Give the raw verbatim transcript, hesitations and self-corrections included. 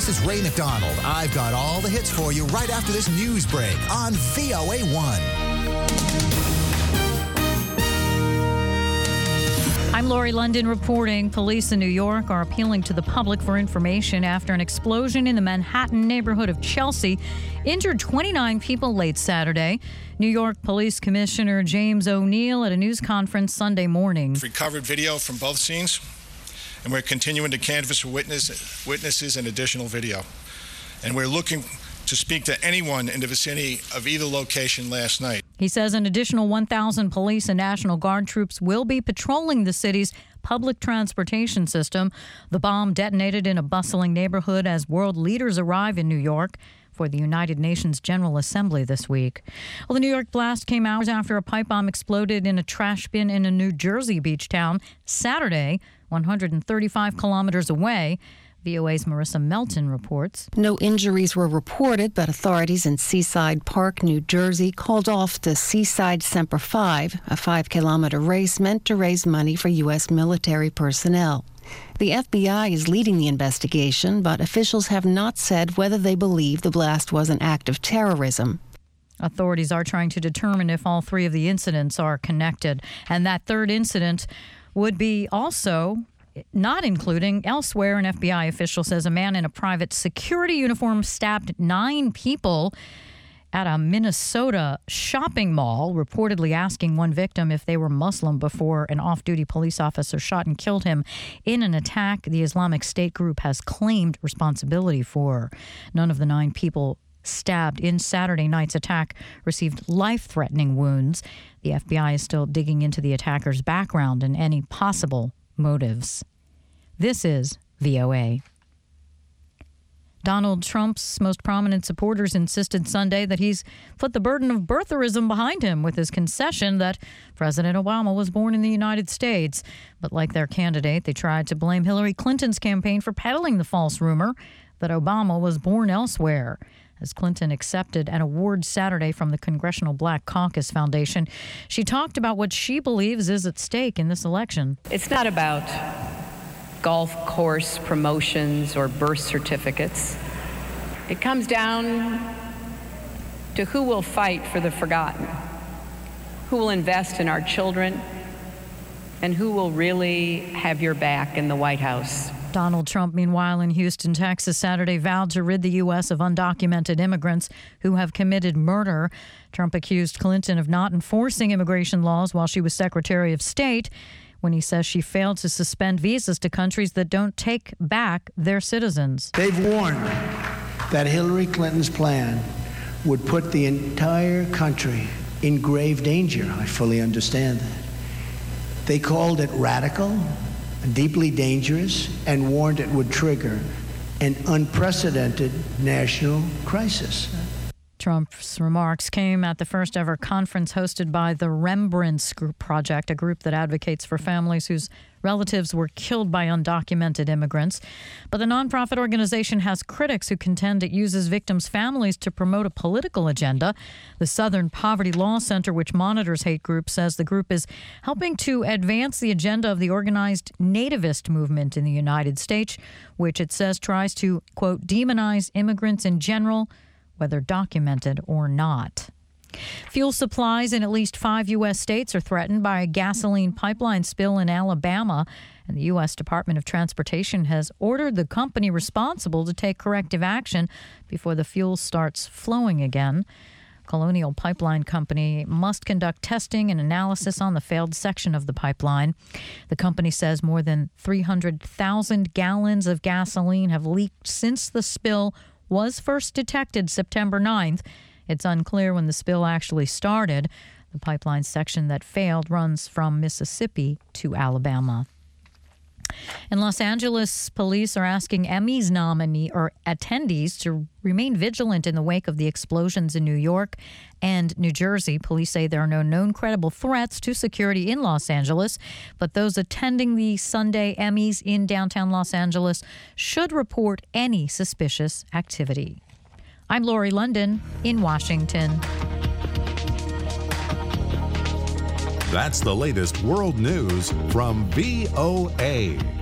This is Ray McDonald. I've got all the hits for you right after this news break on V O A one. I'm Lori London reporting. Police in New York are appealing to the public for information after an explosion in the Manhattan neighborhood of Chelsea injured twenty-nine people late Saturday. New York Police Commissioner James O'Neill at a news conference Sunday morning. We've recovered video from both scenes, and we're continuing to canvass for witness, witnesses and additional video. And we're looking to speak to anyone in the vicinity of either location last night. He says an additional one thousand police and National Guard troops will be patrolling the city's public transportation system. The bomb detonated in a bustling neighborhood as world leaders arrive in New York for the United Nations General Assembly this week. Well, the New York blast came hours after a pipe bomb exploded in a trash bin in a New Jersey beach town Saturday, one hundred thirty-five kilometers away. V O A's Marissa Melton reports. No injuries were reported, but authorities in Seaside Park, New Jersey, called off the Seaside Semper five, a five-kilometer race meant to raise money for U S military personnel. The F B I is leading the investigation, but officials have not said whether they believe the blast was an act of terrorism. Authorities are trying to determine if all three of the incidents are connected, and that third incident would be also not including elsewhere. An F B I official says a man in a private security uniform stabbed nine people at a Minnesota shopping mall, reportedly asking one victim if they were Muslim before an off-duty police officer shot and killed him in an attack the Islamic State group has claimed responsibility for. None of the nine people stabbed in Saturday night's attack received life-threatening wounds. The F B I is still digging into the attacker's background and any possible motives. This is V O A. Donald Trump's most prominent supporters insisted Sunday that he's put the burden of birtherism behind him with his concession that President Obama was born in the United States. But like their candidate, they tried to blame Hillary Clinton's campaign for peddling the false rumor that Obama was born elsewhere. As Clinton accepted an award Saturday from the Congressional Black Caucus Foundation, she talked about what she believes is at stake in this election. It's not about golf course promotions or birth certificates. It comes down to who will fight for the forgotten, who will invest in our children, and who will really have your back in the White House. Donald Trump, meanwhile, in Houston, Texas, Saturday vowed to rid the U S of undocumented immigrants who have committed murder. Trump accused Clinton of not enforcing immigration laws while she was Secretary of State, when he says she failed to suspend visas to countries that don't take back their citizens. They've warned that Hillary Clinton's plan would put the entire country in grave danger. I fully understand that. They called it radical, deeply dangerous, and warned it would trigger an unprecedented national crisis. Trump's remarks came at the first ever conference hosted by the Rembrandts Group Project, a group that advocates for families whose relatives were killed by undocumented immigrants. But the nonprofit organization has critics who contend it uses victims' families to promote a political agenda. The Southern Poverty Law Center, which monitors hate groups, says the group is helping to advance the agenda of the organized nativist movement in the United States, which it says tries to, quote, demonize immigrants in general, whether documented or not. Fuel supplies in at least five U S states are threatened by a gasoline pipeline spill in Alabama, and the U S Department of Transportation has ordered the company responsible to take corrective action before the fuel starts flowing again. Colonial Pipeline Company must conduct testing and analysis on the failed section of the pipeline. The company says more than three hundred thousand gallons of gasoline have leaked since the spill was first detected September ninth. It's unclear when the spill actually started. The pipeline section that failed runs from Mississippi to Alabama. In Los Angeles, police are asking Emmys nominee or attendees to remain vigilant in the wake of the explosions in New York and New Jersey. Police say there are no known credible threats to security in Los Angeles, but those attending the Sunday Emmys in downtown Los Angeles should report any suspicious activity. I'm Lori London in Washington. That's the latest world news from V O A.